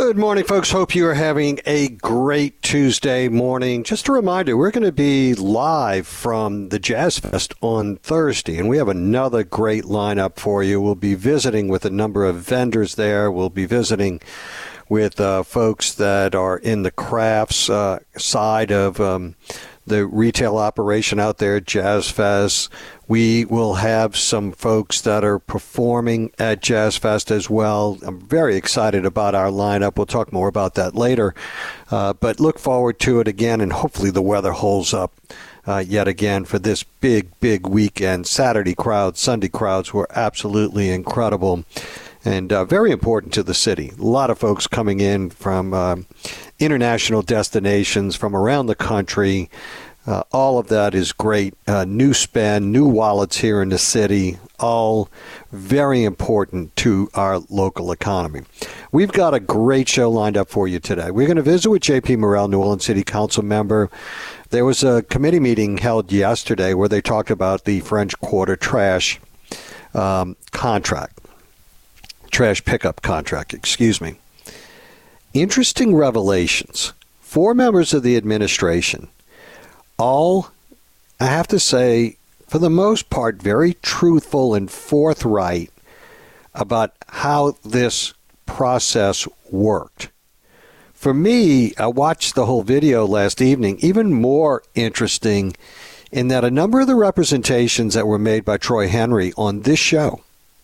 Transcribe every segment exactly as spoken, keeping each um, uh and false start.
Good morning, folks. Hope you are having a great Tuesday morning. Just a reminder, we're going to be live from the Jazz Fest on Thursday, and we have another great lineup for you. We'll be visiting with a number of vendors there. We'll be visiting with uh, folks that are in the crafts uh, side of um, the retail operation out there at Jazz Fest. We will have some folks that are performing at Jazz Fest as well. I'm very excited about our lineup. We'll talk more about that later. Uh, but look forward to it again, and hopefully the weather holds up uh, yet again for this big, big weekend. Saturday crowds, Sunday crowds were absolutely incredible and uh, very important to the city. A lot of folks coming in from uh, international destinations from around the country. Uh, all of that is great. Uh, new spend, new wallets here in the city, all very important to our local economy. We've got a great show lined up for you today. We're going to visit with J P Morrell, New Orleans City Council member. There was a committee meeting held yesterday where they talked about the French Quarter trash um, contract, trash pickup contract, excuse me. Interesting revelations. Four members of the administration, all, I have to say, for the most part, very truthful and forthright about how this process worked. For me, I watched the whole video last evening, even more interesting in that a number of the representations that were made by Troy Henry on this show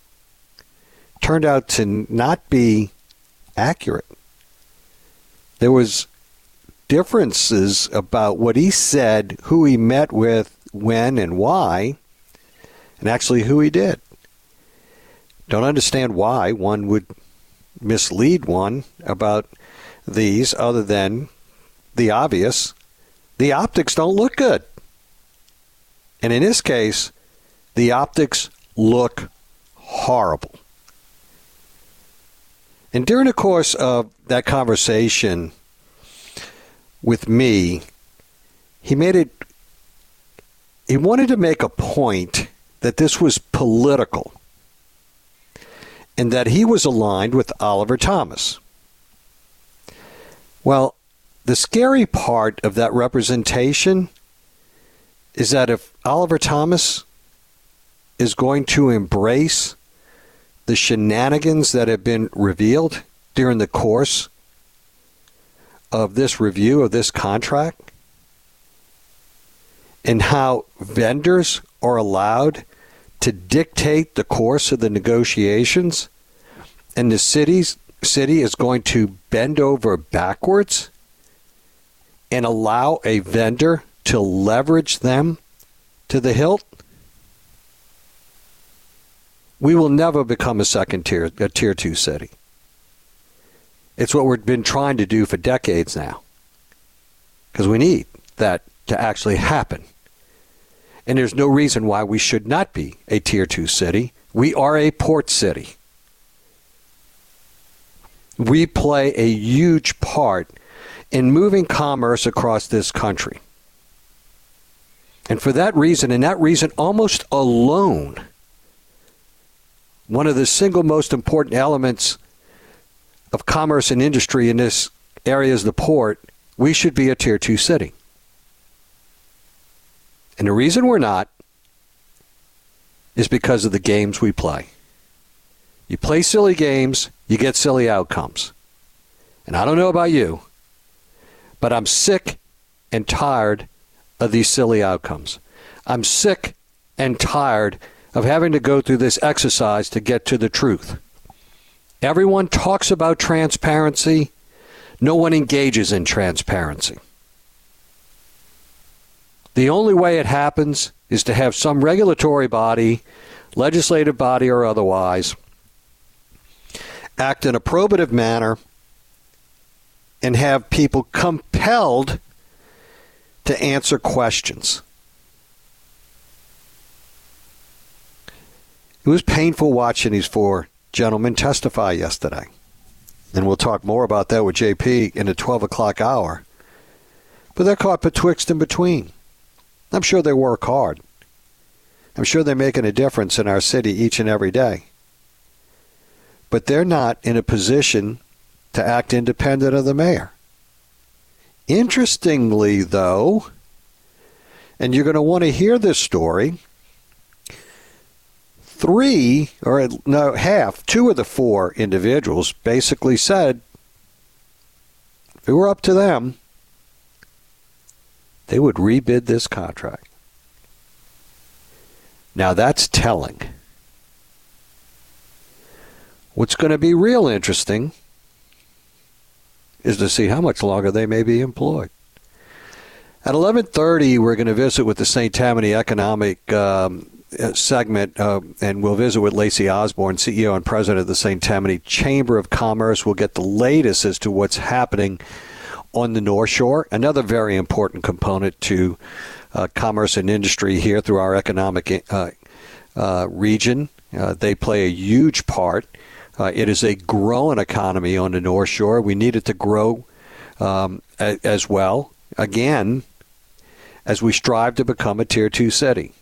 turned out to not be accurate. There was differences about what he said, who he met with, when and why, and actually who he did. Don't understand why one would mislead one about these other than the obvious. The optics don't look good. And in this case, the optics look horrible. And during the course of that conversation with me, he made it, he wanted to make a point that this was political and that he was aligned with Oliver Thomas. Well, the scary part of that representation is that if Oliver Thomas is going to embrace the shenanigans that have been revealed during the course of this review of this contract and how vendors are allowed to dictate the course of the negotiations and the city's city is going to bend over backwards and allow a vendor to leverage them to the hilt, we will never become a second tier, a tier two city. It's what we've been trying to do for decades now, because we need that to actually happen. And there's no reason why we should not be a tier two city. We are a port city. We play a huge part in moving commerce across this country. And for that reason, and that reason almost alone, one of the single most important elements of commerce and industry in this area is the port, we should be a tier two city. And the reason we're not is because of the games we play. You play silly games, you get silly outcomes. And I don't know about you, but I'm sick and tired of these silly outcomes. I'm sick and tired of having to go through this exercise to get to the truth. Everyone talks about transparency. No one engages in transparency. The only way it happens is to have some regulatory body, legislative body or otherwise, act in a probative manner and have people compelled to answer questions. It was painful watching these four gentlemen testify yesterday. And we'll talk more about that with J P in the twelve o'clock hour. But they're caught betwixt and between. I'm sure they work hard. I'm sure they're making a difference in our city each and every day. But they're not in a position to act independent of the mayor. Interestingly, though, and you're going to want to hear this story, three, or no, half, two of the four individuals basically said if it were up to them, they would rebid this contract. Now that's telling. What's going to be real interesting is to see how much longer they may be employed. At eleven thirty, we're going to visit with the Saint Tammany Economic um, segment, uh, and we'll visit with Lacey Osborne, C E O and President of the Saint Tammany Chamber of Commerce. We'll get the latest as to what's happening on the North Shore, another very important component to uh, commerce and industry here through our economic uh, uh, region. Uh, they play a huge part. Uh, it is a growing economy on the North Shore. We need it to grow um, a, as well, again, as we strive to become a Tier two city.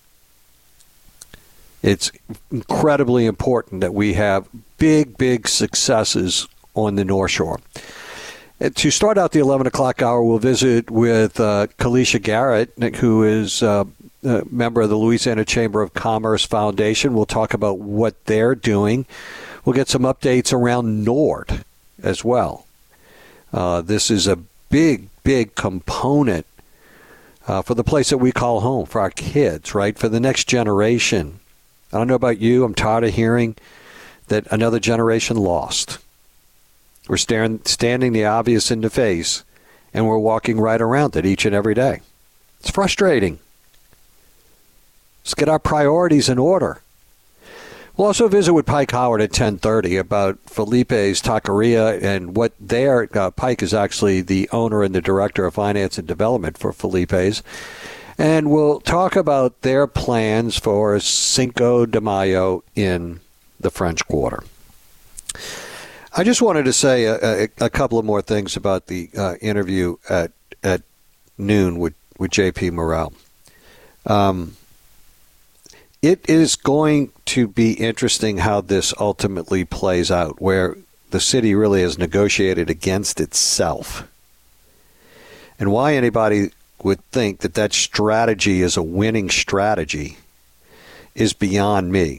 It's incredibly important that we have big, big successes on the North Shore. And to start out the eleven o'clock hour, we'll visit with uh, Kalisha Garrett, who is uh, a member of the Louisiana Chamber of Commerce Foundation. We'll talk about what they're doing. We'll get some updates around Nord as well. Uh, this is a big, big component uh, for the place that we call home, for our kids, right? For the next generation. I don't know about you. I'm tired of hearing that another generation lost. We're staring, standing the obvious in the face, and we're walking right around it each and every day. It's frustrating. Let's get our priorities in order. We'll also visit with Pike Howard at ten thirty about Felipe's Taqueria and what their uh, Pike is actually the owner and the director of finance and development for Felipe's. And we'll talk about their plans for Cinco de Mayo in the French Quarter. I just wanted to say a, a, a couple of more things about the uh, interview at at noon with, with J P Morrell. Um, it is going to be interesting how this ultimately plays out, where the city really has negotiated against itself. And why anybody would think that that strategy is a winning strategy is beyond me.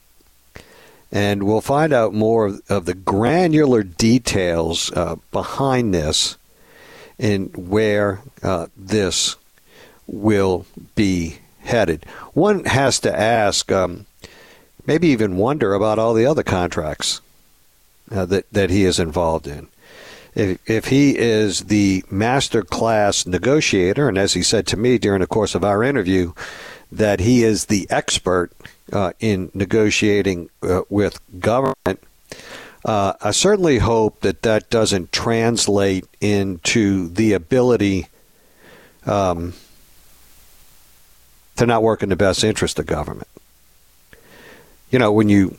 And we'll find out more of, of the granular details uh, behind this and where uh, this will be headed. One has to ask, um, maybe even wonder about all the other contracts uh, that, that he is involved in. If, if he is the master class negotiator, and as he said to me during the course of our interview, that he is the expert uh, in negotiating uh, with government, uh, I certainly hope that that doesn't translate into the ability um, to not work in the best interest of government. You know, when you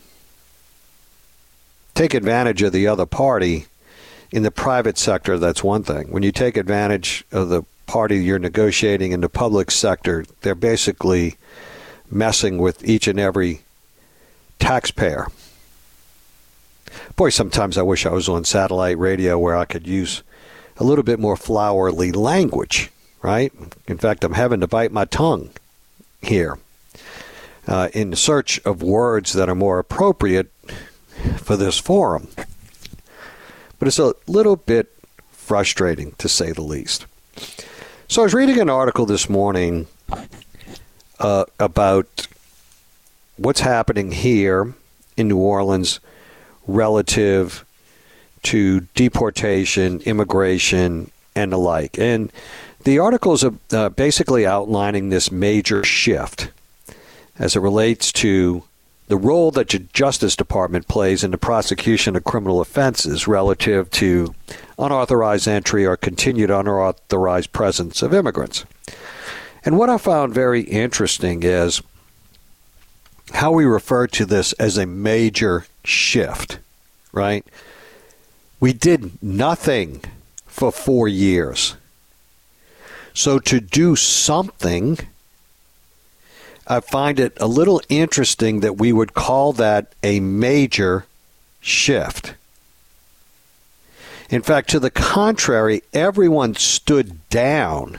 take advantage of the other party in the private sector, that's one thing. When you take advantage of the party you're negotiating in the public sector, they're basically messing with each and every taxpayer. Boy, sometimes I wish I was on satellite radio where I could use a little bit more flowery language, right? In fact, I'm having to bite my tongue here uh, in search of words that are more appropriate for this forum. But it's a little bit frustrating, to say the least. So I was reading an article this morning uh, about what's happening here in New Orleans relative to deportation, immigration, and the like. And the article is uh, basically outlining this major shift as it relates to the role that the Justice Department plays in the prosecution of criminal offenses relative to unauthorized entry or continued unauthorized presence of immigrants. And what I found very interesting is how we refer to this as a major shift, right? We did nothing for four years. So to do something, I find it a little interesting that we would call that a major shift. In fact, to the contrary, everyone stood down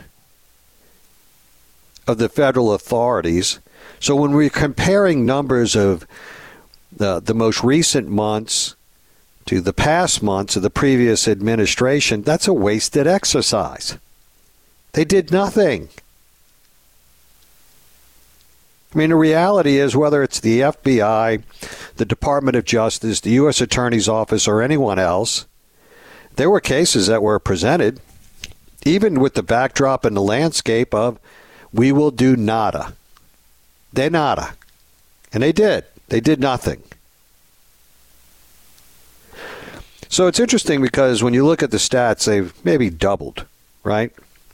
of the federal authorities. So when we're comparing numbers of the, the most recent months to the past months of the previous administration, that's a wasted exercise. They did nothing. I mean, the reality is, whether it's the F B I, the Department of Justice, the U S Attorney's Office, or anyone else, there were cases that were presented, even with the backdrop and the landscape of, we will do nada. De nada. And they did. They did nothing. So it's interesting because when you look at the stats, they've maybe doubled, right?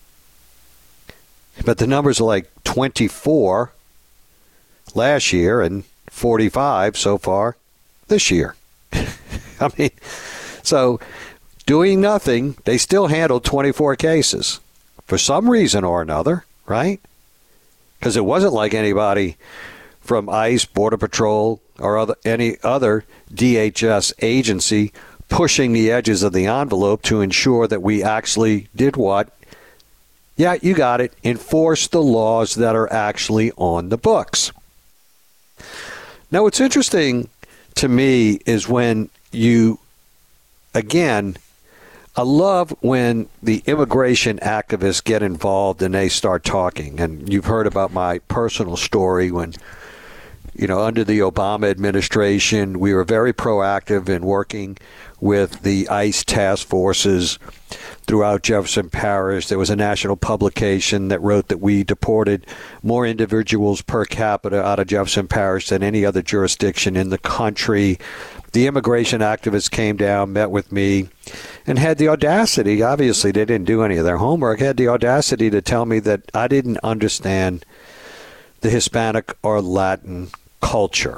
But the numbers are like twenty-four last year and forty-five so far this year. I mean, so doing nothing, they still handled twenty-four cases for some reason or another, right? Because it wasn't like anybody from ICE, Border Patrol, or other, any other D H S agency pushing the edges of the envelope to ensure that we actually did what? Yeah, you got it. Enforce the laws that are actually on the books. Now, what's interesting to me is when you, again, I love when the immigration activists get involved and they start talking. And you've heard about my personal story when, you know, under the Obama administration, we were very proactive in working with the ICE task forces throughout Jefferson Parish. There was a national publication that wrote that we deported more individuals per capita out of Jefferson Parish than any other jurisdiction in the country. The immigration activists came down, met with me, and had the audacity, obviously they didn't do any of their homework, had the audacity to tell me that I didn't understand the Hispanic or Latin culture.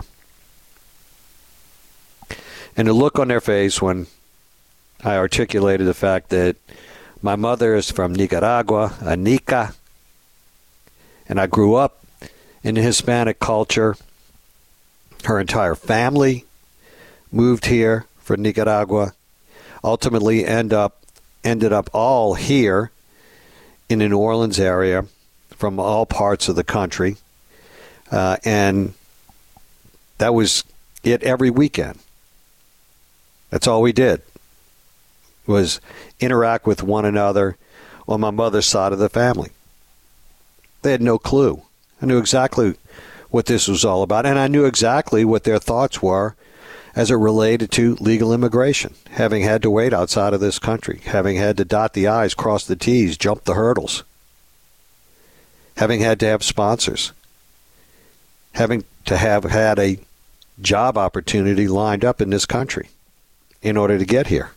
And the look on their face when I articulated the fact that my mother is from Nicaragua, a Nica, and I grew up in the Hispanic culture. Her entire family moved here from Nicaragua, ultimately end up ended up all here in the New Orleans area from all parts of the country. Uh, and that was it every weekend. That's all we did, was interact with one another on my mother's side of the family. They had no clue. I knew exactly what this was all about, and I knew exactly what their thoughts were as it related to legal immigration, having had to wait outside of this country, having had to dot the I's, cross the T's, jump the hurdles, having had to have sponsors, having to have had a job opportunity lined up in this country in order to get here.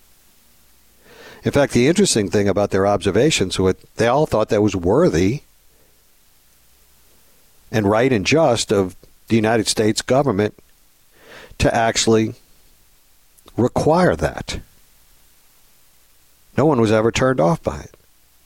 In fact, the interesting thing about their observations was they all thought that was worthy and right and just of the United States government to actually require that. No one was ever turned off by it.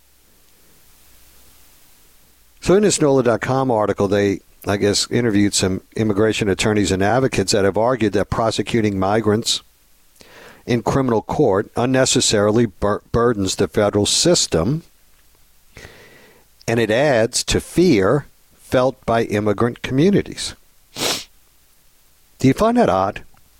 So in this N O L A dot com article, they, I guess, interviewed some immigration attorneys and advocates that have argued that prosecuting migrants in criminal court unnecessarily bur- burdens the federal system, and it adds to fear felt by immigrant communities. Do you find that odd?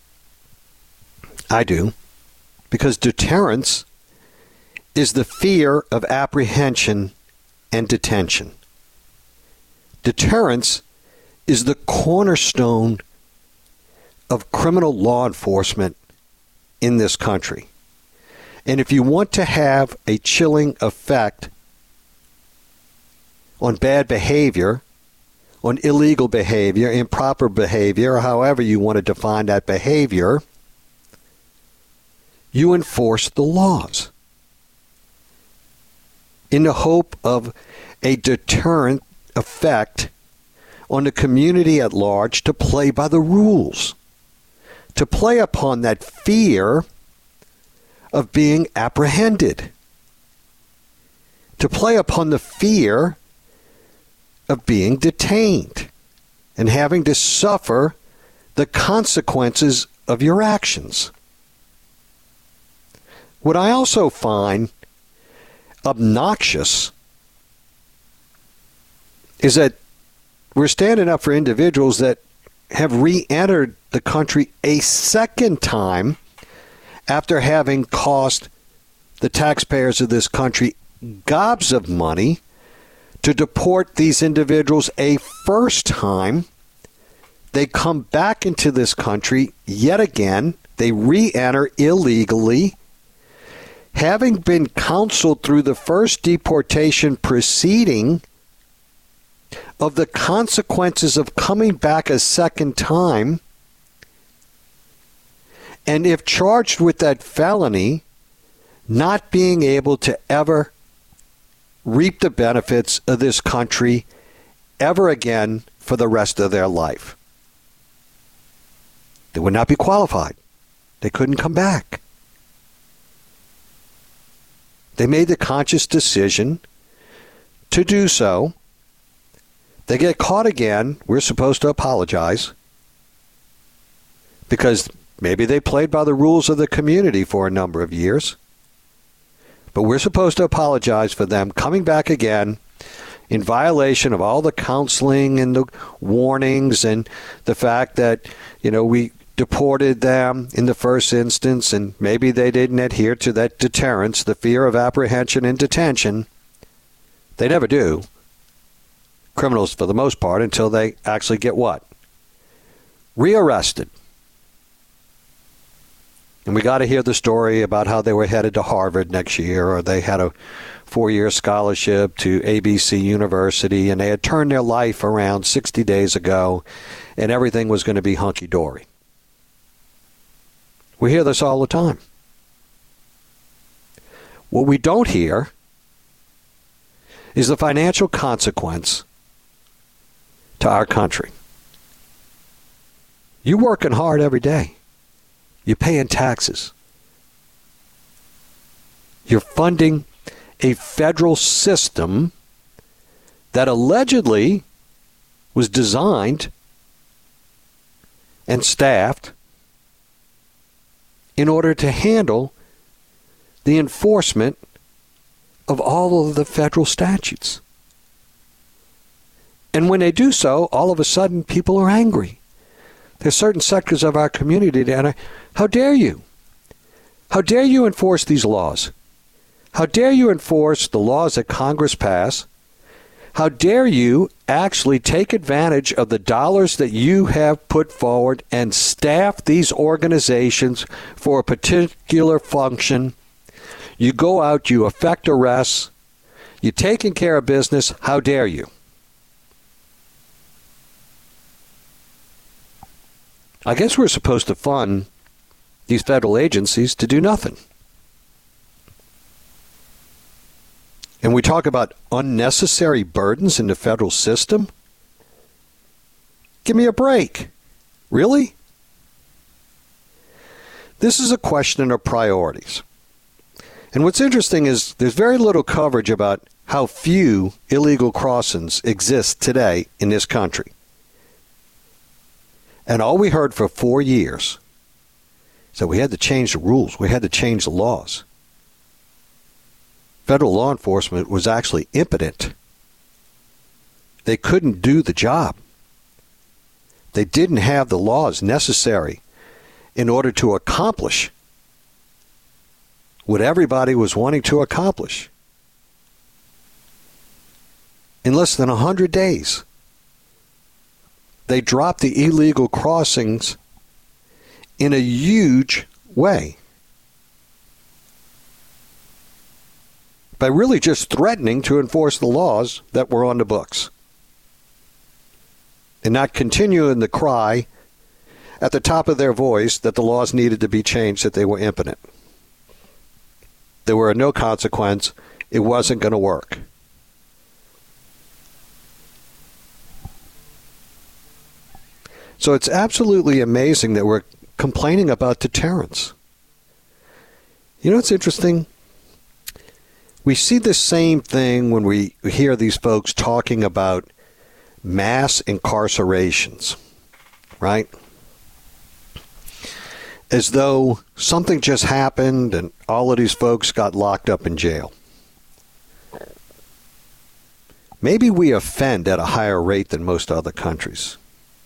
I do, because deterrence is the fear of apprehension and detention. Deterrence is the cornerstone of criminal law enforcement in this country. And if you want to have a chilling effect on bad behavior, on illegal behavior, improper behavior, or however you want to define that behavior, you enforce the laws in the hope of a deterrent effect on the community at large to play by the rules, to play upon that fear of being apprehended, to play upon the fear of being detained and having to suffer the consequences of your actions. What I also find obnoxious is that we're standing up for individuals that have re-entered the country a second time after having cost the taxpayers of this country gobs of money to deport these individuals a first time. They come back into this country yet again. They re-enter illegally. Having been counseled through the first deportation proceeding of the consequences of coming back a second time, and if charged with that felony, not being able to ever reap the benefits of this country ever again for the rest of their life. They would not be qualified. They couldn't come back. They made the conscious decision to do so. They get caught again. We're supposed to apologize because maybe they played by the rules of the community for a number of years. But we're supposed to apologize for them coming back again in violation of all the counseling and the warnings and the fact that, you know, we deported them in the first instance and maybe they didn't adhere to that deterrence, the fear of apprehension and detention. They never do. Criminals, for the most part, until they actually get what? Rearrested. And we got to hear the story about how they were headed to Harvard next year, or they had a four-year scholarship to A B C University, and they had turned their life around sixty days ago, and everything was going to be hunky-dory. We hear this all the time. What we don't hear is the financial consequence to our country. You're working hard every day. You're paying taxes. You're funding a federal system that allegedly was designed and staffed in order to handle the enforcement of all of the federal statutes. And when they do so, all of a sudden people are angry. There's certain sectors of our community that are, how dare you? How dare you enforce these laws? How dare you enforce the laws that Congress pass? How dare you actually take advantage of the dollars that you have put forward and staff these organizations for a particular function? You go out, you effect arrests, you're taking care of business. How dare you? I guess we're supposed to fund these federal agencies to do nothing. And we talk about unnecessary burdens in the federal system? Give me a break. Really? This is a question of priorities. And what's interesting is there's very little coverage about how few illegal crossings exist today in this country. And all we heard for four years is that we had to change the rules. We had to change the laws. Federal law enforcement was actually impotent. They couldn't do the job. They didn't have the laws necessary in order to accomplish what everybody was wanting to accomplish. In less than one hundred days, they dropped the illegal crossings in a huge way by really just threatening to enforce the laws that were on the books and not continuing the cry at the top of their voice that the laws needed to be changed, that they were impotent. There were no consequence. It wasn't going to work. So it's absolutely amazing that we're complaining about deterrence. You know what's interesting? We see the same thing when we hear these folks talking about mass incarcerations, right? as though something just happened and all of these folks got locked up in jail. Maybe we offend at a higher rate than most other countries.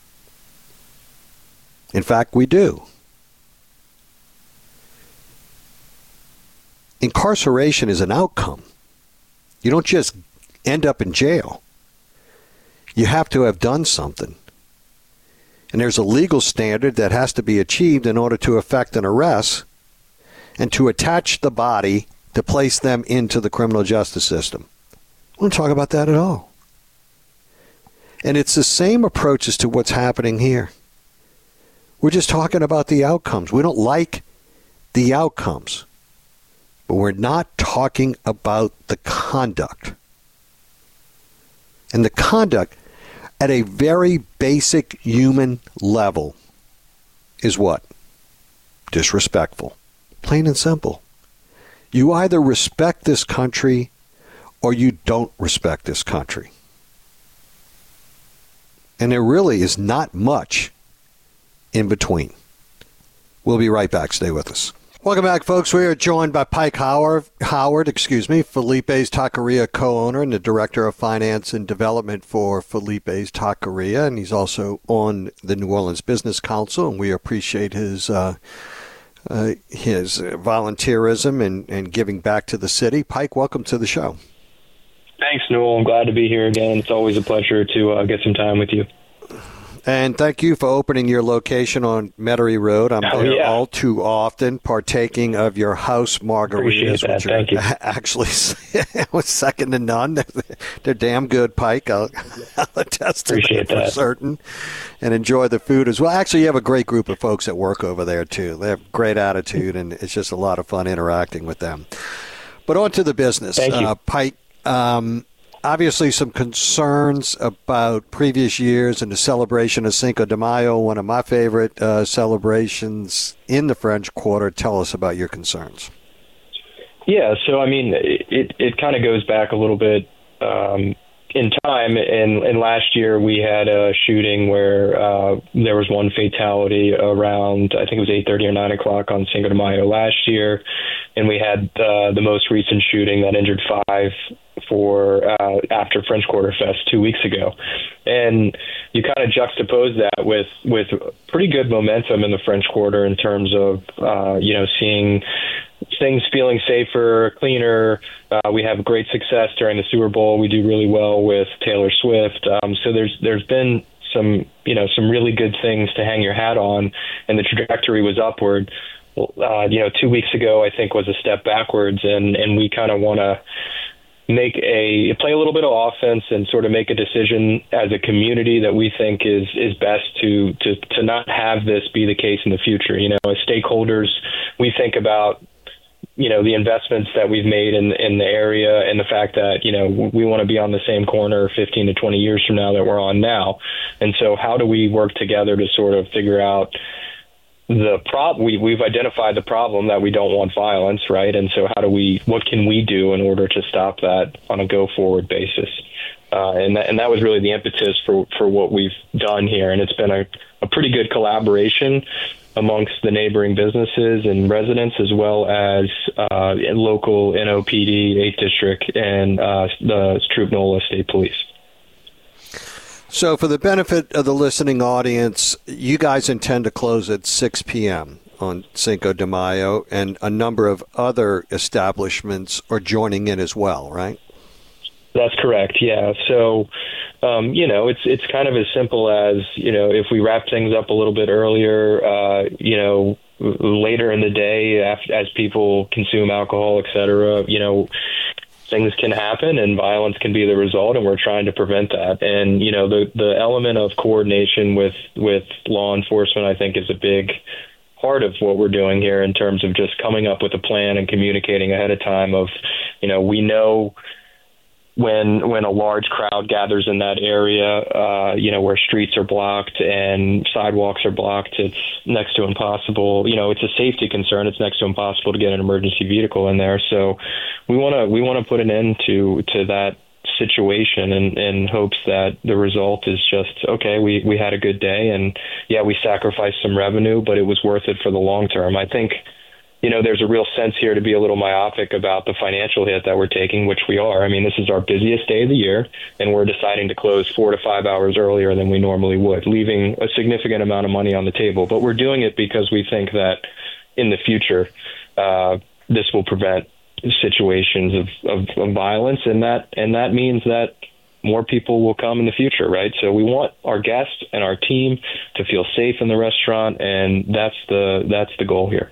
In fact, we do. Incarceration is an outcome. You don't just end up in jail. You have to have done something. And there's a legal standard that has to be achieved in order to effect an arrest and to attach the body to place them into the criminal justice system. We don't talk about that at all. And it's the same approach as to what's happening here. We're just talking about the outcomes. We don't like the outcomes. But we're not talking about the conduct. And the conduct at a very basic human level is what? Disrespectful. Plain and simple. You either respect this country or you don't respect this country. And there really is not much in between. We'll be right back. Stay with us. Welcome back, folks. We are joined by Pike Howard, Howard, excuse me, Felipe's Taqueria co-owner and the Director of Finance and Development for Felipe's Taqueria, and he's also on the New Orleans Business Council, and we appreciate his uh, uh, his volunteerism and, and giving back to the city. Pike, welcome to the show. Thanks, Newell. I'm glad to be here again. It's always a pleasure to uh, get some time with you. And thank you for opening your location on Metairie Road. I'm oh, there yeah. all too often, partaking of your house margaritas, that. which are thank you. actually was second to none. They're damn good, Pike. I'll, I'll attest to Appreciate that for that. certain. And enjoy the food as well. Actually, you have a great group of folks that work over there, too. They have great attitude, and it's just a lot of fun interacting with them. But on to the business. Thank you. Uh, Pike, um, obviously some concerns about previous years and the celebration of Cinco de Mayo, one of my favorite uh, celebrations in the French Quarter. Tell us about your concerns. Yeah, so I mean, it it kind of goes back a little bit um, in time. And, and last year we had a shooting where uh, there was one fatality around, I think it was eight thirty or nine o'clock on Cinco de Mayo last year. And we had uh, the most recent shooting that injured five for uh, after French Quarter Fest two weeks ago. And you kind of juxtapose that with, with pretty good momentum in the French Quarter in terms of, uh, you know, seeing things feeling safer, cleaner. Uh, we have great success during the Super Bowl. We do really well with Taylor Swift. Um, so there's there's been some, you know, some really good things to hang your hat on, and the trajectory was upward. Uh, you know, two weeks ago, I think, was a step backwards, and, and we kind of want to make a play a little bit of offense and sort of make a decision as a community that we think is is best to to to not have this be the case in the future. You know, as stakeholders, we think about, you know, the investments that we've made in in the area and the fact that, you know, we want to be on the same corner fifteen to twenty years from now that we're on now. And so how do we work together to sort of figure out the prob we we've identified the problem that we don't want violence, right? And so how do we what can we do in order to stop that on a go forward basis? Uh, and that, and that was really the impetus for for what we've done here. And it's been a, a pretty good collaboration amongst the neighboring businesses and residents, as well as uh, local N O P D, eighth District, and uh, the Troop NOLA State Police. So for the benefit of the listening audience, you guys intend to close at six p.m. on Cinco de Mayo, and a number of other establishments are joining in as well, right? That's correct, yeah. So, um, you know, it's it's kind of as simple as, you know, if we wrap things up a little bit earlier, uh, you know, later in the day after, as people consume alcohol, et cetera, you know, things can happen and violence can be the result, and we're trying to prevent that. And, you know, the, the element of coordination with, with law enforcement, I think, is a big part of what we're doing here in terms of just coming up with a plan and communicating ahead of time of, you know, we know when when a large crowd gathers in that area, uh, you know, where streets are blocked and sidewalks are blocked, it's next to impossible. You know, it's a safety concern. It's next to impossible to get an emergency vehicle in there. So we want to we want to put an end to to that situation and in hopes that the result is just, okay, we, we had a good day and yeah, we sacrificed some revenue, but it was worth it for the long term. I think, you know, there's a real sense here to be a little myopic about the financial hit that we're taking, which we are. I mean, this is our busiest day of the year, and we're deciding to close four to five hours earlier than we normally would, leaving a significant amount of money on the table. But we're doing it because we think that in the future, uh, this will prevent situations of, of, of violence, and that and that means that more people will come in the future, right? So we want our guests and our team to feel safe in the restaurant, and that's the that's the goal here.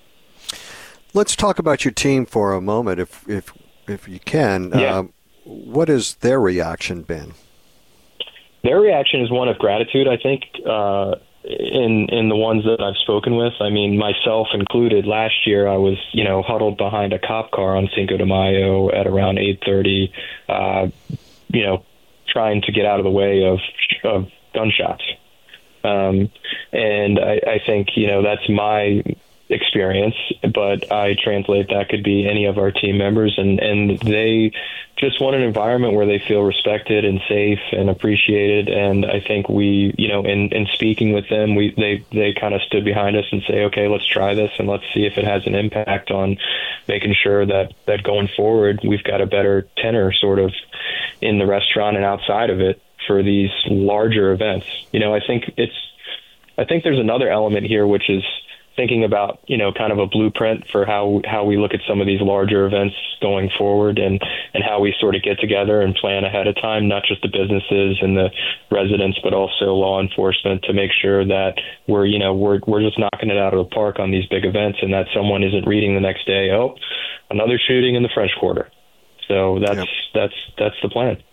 Let's talk about your team for a moment, if if if you can. Yeah. Um, what has their reaction been? Their reaction is one of gratitude, I think. Uh, in in the ones that I've spoken with, I mean, myself included, last year I was, you know, huddled behind a cop car on Cinco de Mayo at around eight thirty, uh, you know, trying to get out of the way of, of gunshots. Um, and I, I think, you know, that's my experience, but I translate that could be any of our team members, and, and they just want an environment where they feel respected and safe and appreciated. And I think we, you know, in, in speaking with them, we they, they kind of stood behind us and say, okay, let's try this and let's see if it has an impact on making sure that, that going forward, we've got a better tenor sort of in the restaurant and outside of it for these larger events. You know, I think it's, I think there's another element here, which is thinking about, you know, kind of a blueprint for how how we look at some of these larger events going forward, and, and how we sort of get together and plan ahead of time, not just the businesses and the residents, but also law enforcement, to make sure that we're, you know, we're we're just knocking it out of the park on these big events, and that someone isn't reading the next day, oh, another shooting in the French Quarter. So that's yep. that's that's the plan.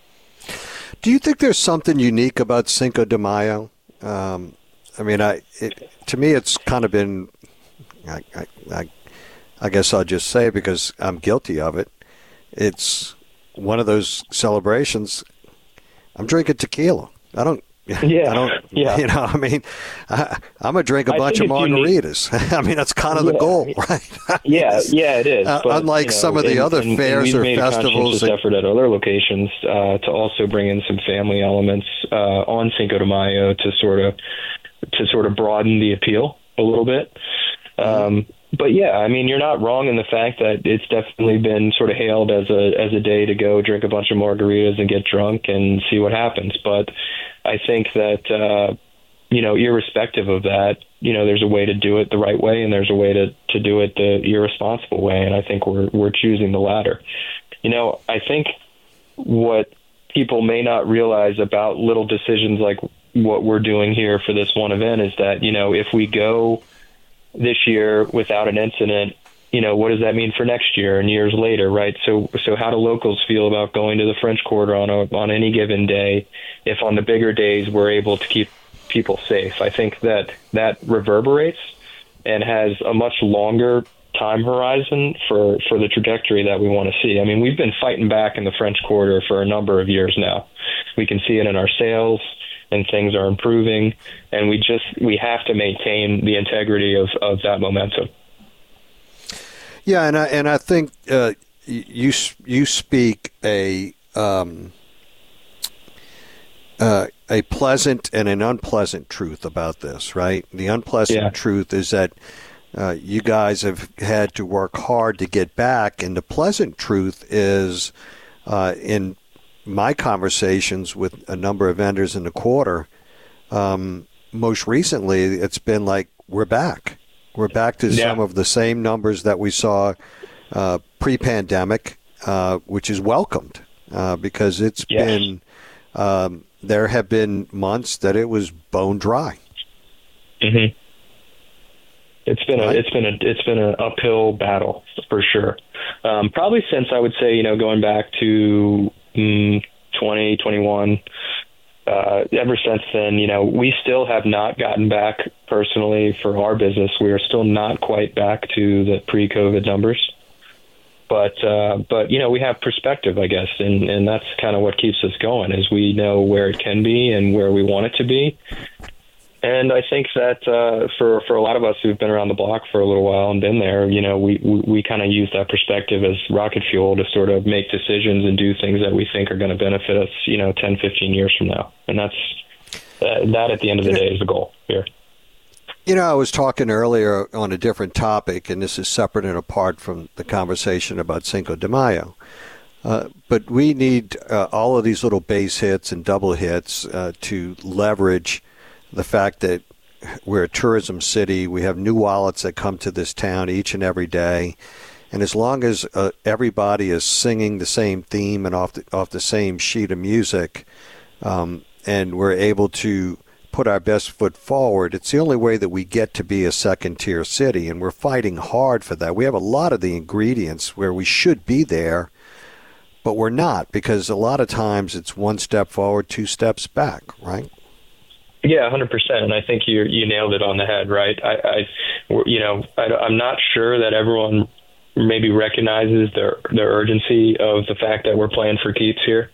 Do you think there's something unique about Cinco de Mayo? Um, I mean, I it, to me, it's kind of been, I, I, I, I guess I'll just say, because I'm guilty of it, it's one of those celebrations. I'm drinking tequila. I don't, yeah, I don't, yeah. you know, I mean, I, I'm going to drink a I bunch of margaritas. I mean, that's kind of yeah. the goal, right? yeah, yeah, it is. Uh, but, unlike you know, some of the and, other and, fairs and or made festivals. a conscientious that, effort at other locations uh, to also bring in some family elements uh, on Cinco de Mayo to sort of, to sort of broaden the appeal a little bit. Um, but yeah, I mean, you're not wrong in the fact that it's definitely been sort of hailed as a, as a day to go drink a bunch of margaritas and get drunk and see what happens. But I think that, uh, you know, irrespective of that, you know, there's a way to do it the right way, and there's a way to, to do it the irresponsible way. And I think we're, we're choosing the latter. You know, I think what people may not realize about little decisions like what we're doing here for this one event is that, you know, if we go this year without an incident, you know, what does that mean for next year and years later, right? So, so how do locals feel about going to the French Quarter on a, on any given day if on the bigger days we're able to keep people safe? I think that that reverberates and has a much longer time horizon for, for the trajectory that we want to see. I mean, we've been fighting back in the French Quarter for a number of years now. We can see it in our sales, and things are improving, and we just we have to maintain the integrity of, of that momentum. Yeah, and I and I think uh, you you speak a um, uh, a pleasant and an unpleasant truth about this, right? The unpleasant yeah. truth is that uh, you guys have had to work hard to get back, and the pleasant truth is uh, in my conversations with a number of vendors in the quarter, um, most recently, it's been like, we're back. We're back to yeah. some of the same numbers that we saw uh, pre-pandemic, uh, which is welcomed uh, because it's yes. been, um, there have been months that it was bone dry. Mm-hmm. It's been right. a, it's been a, it's been an uphill battle for sure. Um, probably since I would say, you know, going back to Mm, twenty twenty-one, uh, ever since then, you know, we still have not gotten back personally for our business. We are still not quite back to the pre-COVID numbers, but, uh, but, you know, we have perspective, I guess. And, and that's kind of what keeps us going, is we know where it can be and where we want it to be. And I think that uh, for for a lot of us who've been around the block for a little while and been there, you know, we we, we kind of use that perspective as rocket fuel to sort of make decisions and do things that we think are going to benefit us, you know, ten, fifteen years from now. And that's uh, that at the end of the day is the goal here. You know, I was talking earlier on a different topic, and this is separate and apart from the conversation about Cinco de Mayo. Uh, but we need uh, all of these little base hits and double hits uh, to leverage the fact that we're a tourism city. We have new wallets that come to this town each and every day. And as long as uh, everybody is singing the same theme and off the, off the same sheet of music, um, and we're able to put our best foot forward, it's the only way that we get to be a second-tier city. And we're fighting hard for that. We have a lot of the ingredients where we should be there, but we're not, because a lot of times it's one step forward, two steps back, right? Yeah, one hundred percent. And I think you you nailed it on the head, right? I, I you know, I, I'm not sure that everyone maybe recognizes the the urgency of the fact that we're playing for keeps here.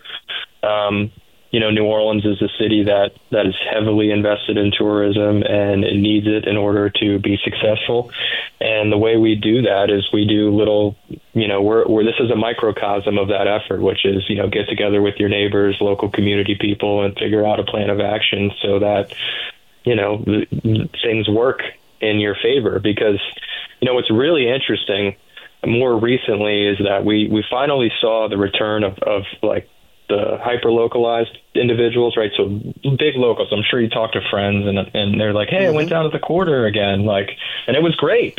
Um, you know, New Orleans is a city that, that is heavily invested in tourism, and it needs it in order to be successful. And the way we do that is we do little, you know, we're, we're this is a microcosm of that effort, which is, you know, get together with your neighbors, local community people, and figure out a plan of action so that, you know, the, things work in your favor. Because, you know, what's really interesting more recently is that we, we finally saw the return of, of like, the hyper-localized individuals, right? So big locals. I'm sure you talk to friends, and and they're like, hey, mm-hmm. I went down to the quarter again, like, and it was great.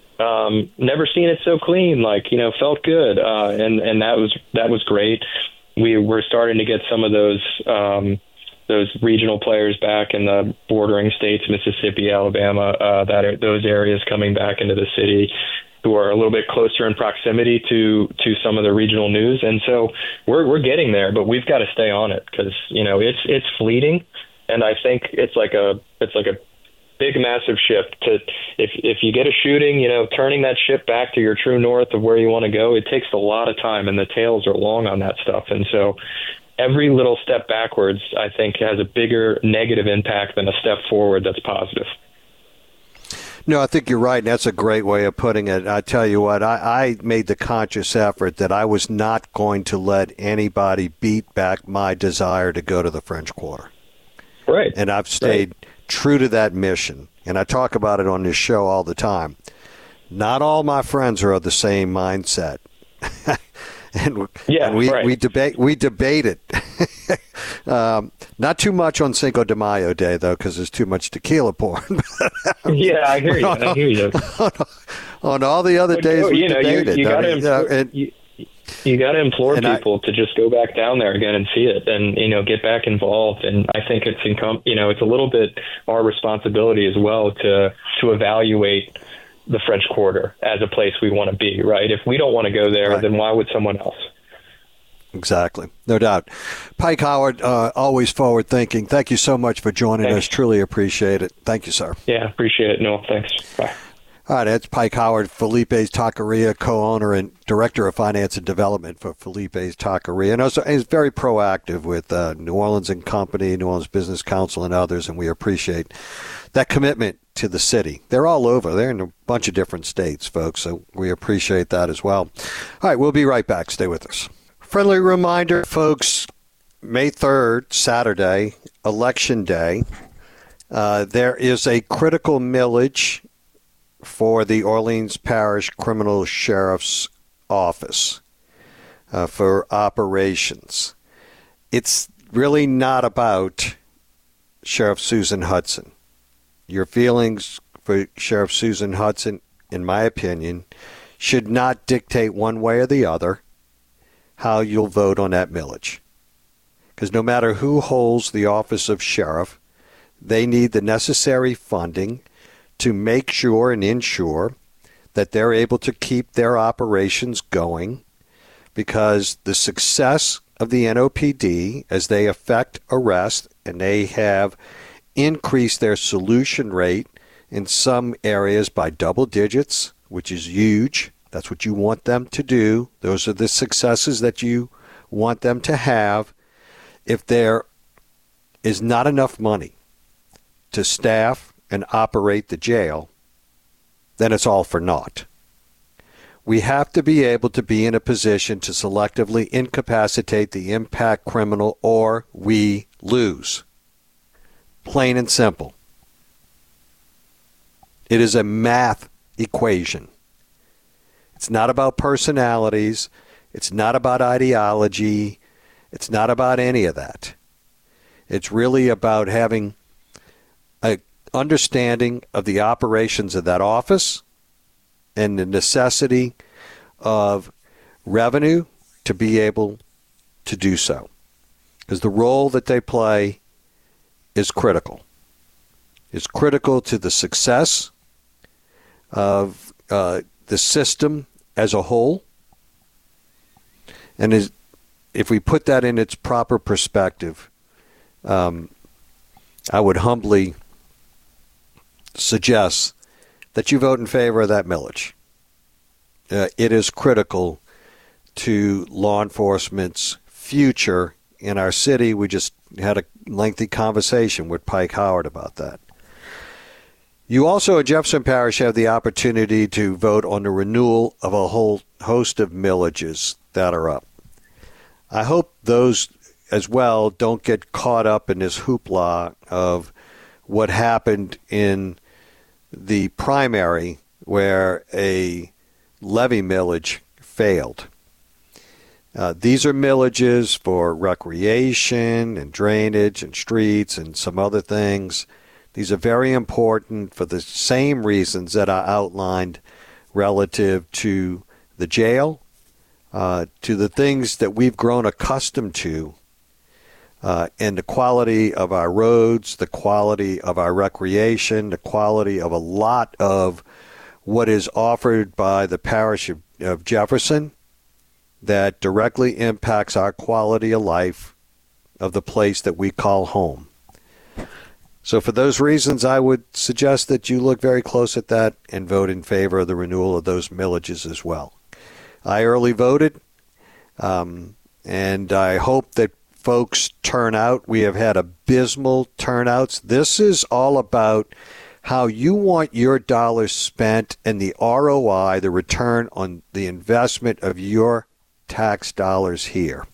Um, never seen it so clean, like, you know, felt good. Uh, and, and that was that was great. We were starting to get some of those um, those regional players back in the bordering states, Mississippi, Alabama, uh, that are, those areas coming back into the city, who are a little bit closer in proximity to, to some of the regional news. And so we're we're getting there, but we've got to stay on it, because, you know, it's it's fleeting. And I think it's like a it's like a big, massive shift to if if you get a shooting, you know, turning that ship back to your true north of where you want to go, it takes a lot of time, and the tails are long on that stuff. And so every little step backwards, I think, has a bigger negative impact than a step forward that's positive. No, I think you're right, and that's a great way of putting it. I tell you what, I, I made the conscious effort that I was not going to let anybody beat back my desire to go to the French Quarter. Right. And I've stayed right. true to that mission, and I talk about it on this show all the time. Not all my friends are of the same mindset. and, yeah, and we, right. we debate we debate it. um, not too much on Cinco de Mayo Day, though, because there's too much tequila porn. yeah, I hear you. On, I hear you. On, on all the other but, days, we you know, debate you, it. You got I mean, to you, you, you got to implore people I, to just go back down there again and see it, and, you know, get back involved. And I think it's income. You know, it's a little bit our responsibility as well to to evaluate the French Quarter as a place we want to be. Right? If we don't want to go there, right. then why would someone else? Exactly. No doubt. Pike Howard, uh, always forward thinking. Thank you so much for joining thanks. us. Truly appreciate it. Thank you, sir. Yeah, appreciate it. No, thanks. Bye. All right, that's Pike Howard, Felipe's Taqueria, co-owner and director of finance and development for Felipe's Taqueria. And also, he's very proactive with uh, New Orleans and Company, New Orleans Business Council, and others, and we appreciate that commitment to the city. They're all over. They're in a bunch of different states, folks, so we appreciate that as well. All right, we'll be right back. Stay with us. Friendly reminder, folks, May third, Saturday, Election Day, uh, there is a critical millage for the Orleans Parish Criminal Sheriff's Office uh, for operations. It's really not about Sheriff Susan Hudson. Your feelings for Sheriff Susan Hudson, in my opinion, should not dictate one way or the other how you'll vote on that millage. Because no matter who holds the office of sheriff, they need the necessary funding to make sure and ensure that they're able to keep their operations going, because the success of the N O P D as they effect arrest, and they have increased their solution rate in some areas by double digits, which is huge. That's what you want them to do. Those are the successes that you want them to have. If there is not enough money to staff and operate the jail, then it's all for naught. We have to be able to be in a position to selectively incapacitate the impact criminal, or we lose. Plain and simple. It is a math equation. It's not about personalities. It's not about ideology. It's not about any of that. It's really about having an understanding of the operations of that office and the necessity of revenue to be able to do so. Because the role that they play is critical. It's critical to the success of uh, the system as a whole. And is, if we put that in its proper perspective, um, I would humbly suggest that you vote in favor of that millage. Uh, it is critical to law enforcement's future in our city. We just had a lengthy conversation with Pike Howard about that. You also in Jefferson Parish have the opportunity to vote on the renewal of a whole host of millages that are up. I hope those as well don't get caught up in this hoopla of what happened in the primary where a levy millage failed. Uh, these are millages for recreation and drainage and streets and some other things. These are very important for the same reasons that I outlined relative to the jail, uh, to the things that we've grown accustomed to, uh, and the quality of our roads, the quality of our recreation, the quality of a lot of what is offered by the parish of, of Jefferson that directly impacts our quality of life of the place that we call home. So for those reasons, I would suggest that you look very close at that and vote in favor of the renewal of those millages as well. I early voted, um, and I hope that folks turn out. We have had abysmal turnouts. This is all about how you want your dollars spent and the R O I, the return on the investment of your tax dollars here.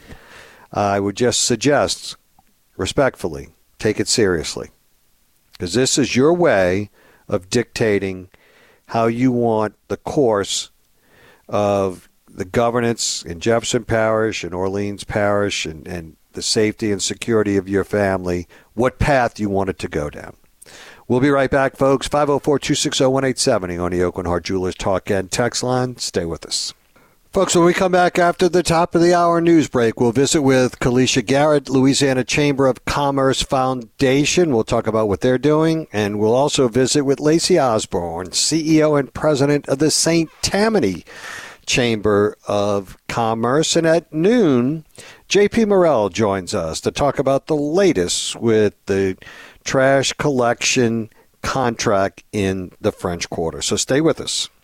I would just suggest, respectfully, take it seriously, because this is your way of dictating how you want the course of the governance in Jefferson Parish and Orleans Parish and, and the safety and security of your family, what path you want it to go down. We'll be right back, folks. five oh four, two six oh, one eight seven oh on the Oakland Heart Jewelers Talk and Text line. Stay with us. Folks, when we come back after the top of the hour news break, we'll visit with Kalisha Garrett, Louisiana Chamber of Commerce Foundation. We'll talk about what they're doing, and we'll also visit with Lacey Osborne, C E O and president of the Saint Tammany Chamber of Commerce. And at noon, J P Morrell joins us to talk about the latest with the trash collection contract in the French Quarter. So stay with us.